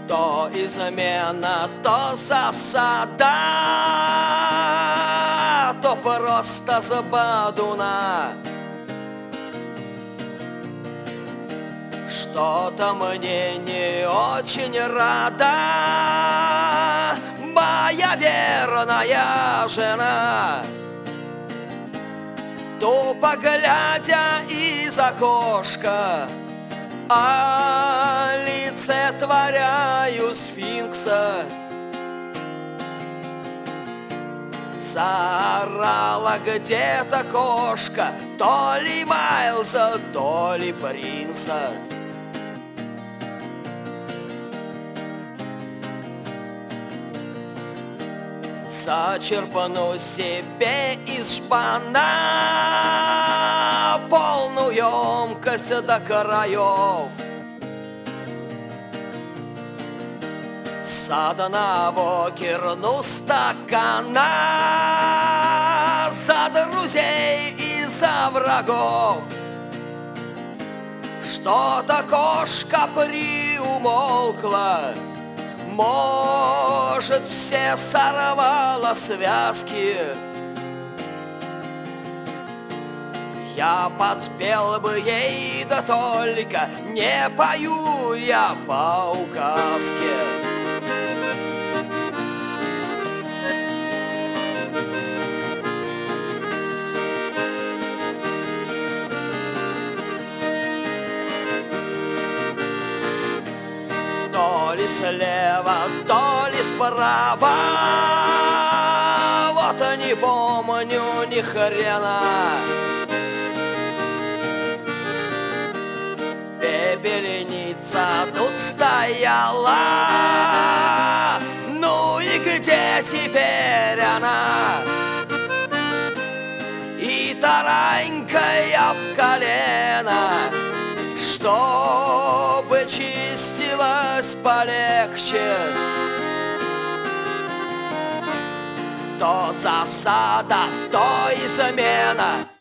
То измена, то засада, то просто забадуна. Что-то мне не очень рада моя верная жена. Тупо глядя из окошка, олицетворяю сфинкса. Заорала где-то кошка, то ли Майлза, то ли Принца. Зачерпну себе из жбана полную емкость до краев. С одного кирну стакана за друзей и за врагов. Что-то кошка приумолкла, может, все сорвала связки. Я подпел бы ей, да только не пою я по указке. То ли слева, то ли справа, вот не помню ни хрена. Пепельница тут стояла, ну и где теперь она? И таранькая об колено, чтобы чистилась полегче. То засада, то измена,